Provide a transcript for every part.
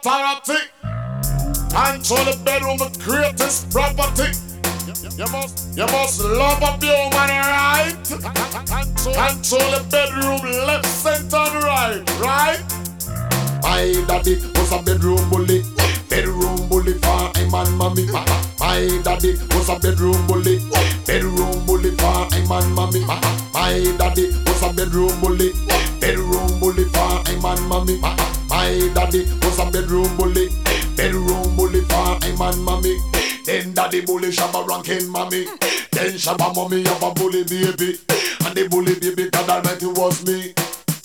authority. Control the bedroom, the greatest property. You must love up your woman, right? Control the bedroom, left, center, and right? My daddy was a bedroom bully for him and mommy. My daddy was a bedroom bully for him and mommy. My daddy was a bedroom bully for him and mommy. My daddy was a bedroom bully for him and mommy. Then daddy bully Shabba ranking mommy. Then Shabba mommy have a bully baby. And the bully baby God Almighty was me.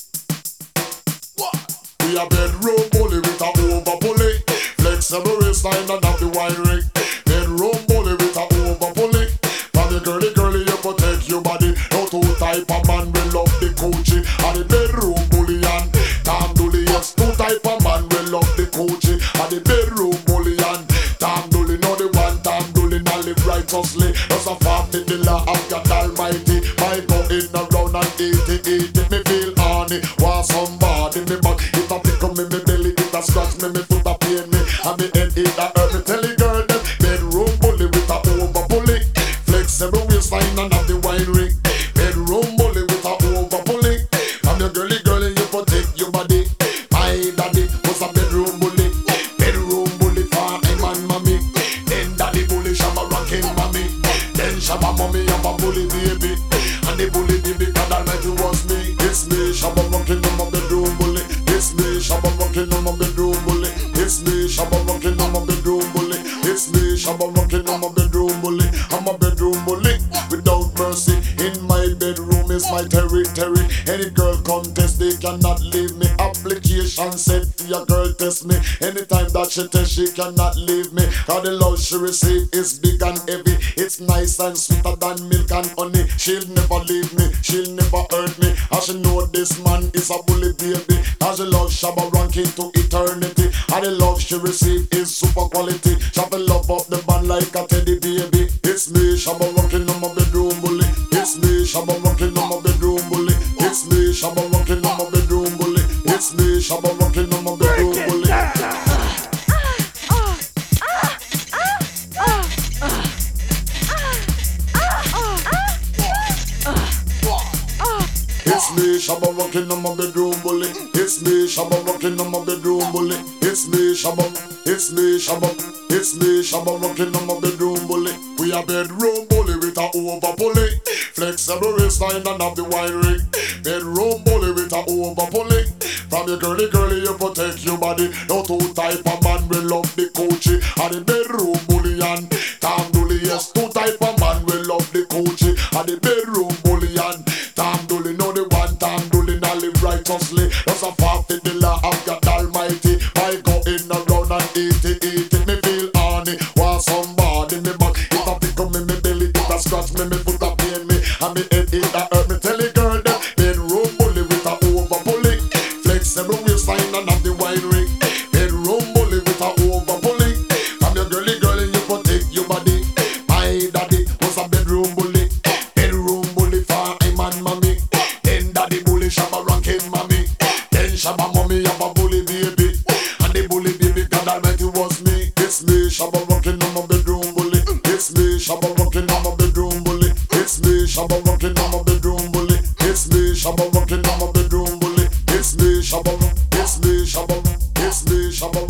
We a bedroom bully with a over bully. Flexible waistline and have the wiring. Bedroom bully with a over bully. From the girly you protect your body. No two type of man will love the coochie. And the bedroom bully and Tom Dooley. Yes, two type of man will love the coochie. And the bedroom bully and Tom Dooley. No the one Tom Dooley not live righteously. Just a fact in the law of God Almighty. My going around and eat me feel horny. Want somebody me back. It a pick up me belly. It a scratch me foot a pain me. And me head it a hurt me. Tell the girl that bedroom bully with a over bully. Flexible waistline and have the wine ring. Bedroom bully with a over bully. From your girly you protect your body. My daddy was a bedroom bully for him and mommy. Then daddy bully Shabba ranking mommy. Then Shabba mommy have a bully baby. And the bully baby God Almighty was me. It's me Shabba ranking on my bedroom bully. It's me Shabba ranking on my bedroom bully. It's me Shabba ranking on my bedroom bully. It's me Shabba ranking on my bedroom bully. I'm a bedroom bully without mercy. In my bedroom is my territory. Any girl contest, they cannot leave me. Application sent to your girl test me. Anytime that she test, she cannot leave me. Cause the love she receive is big and heavy. It's nice and sweeter than milk and honey. She'll never leave me, she'll never hurt me. And she know this man is a bully baby. Cause she love Shabba ranking to eternity. And the love she receive is super quality. Shabba love up the band like a teddy baby. It's me Shabba ranking on my bedroom bully. It's me Shabba ranking on my bedroom bully. It's me Shabba ranking on my bedroom bully. It's me Shabba ranking on my bedroom bully. It's me Shabba ranking on my bedroom bully. It's me Shabba ranking on my bedroom bully. It's me Shabba ranking on my bedroom bully. We a bedroom bully with a over bully. Flexible waistline and have the wine ring. Bedroom bully with a over bully. From your girly you protect your body. No two type of man will love the coochie. And the bedroom bully and Tom Dooley. Yes, two type of man will love the coochie. And the bedroom bully and Tom Dooley. No the one Tom Dooley not live righteously. That's a fact in the law of God Almighty. I go in around and eat it me feel horny. Want somebody me back. It a pick up me belly. It a scratch me foot a pain me. And me head it a hurt me. Tell the girl that bedroom bully with a over bully. Flexible waistline and have the wine ring. Bedroom bully with a over bully. From your girly you protect your body. My daddy was a bedroom bully for him and mommy. Then daddy bully Shabba ranking mommy. Then Shabba mommy have a bully baby. And the bully baby God Almighty was me. It's me Shabba ranking on my bedroom bully. It's me Shabba ranking on my bedroom bully. It's me Shabba ranking on my bedroom bully. It's me Shabba ranking on my bedroom bully. It's me Shabba. It's me Shabba. It's me Shabba.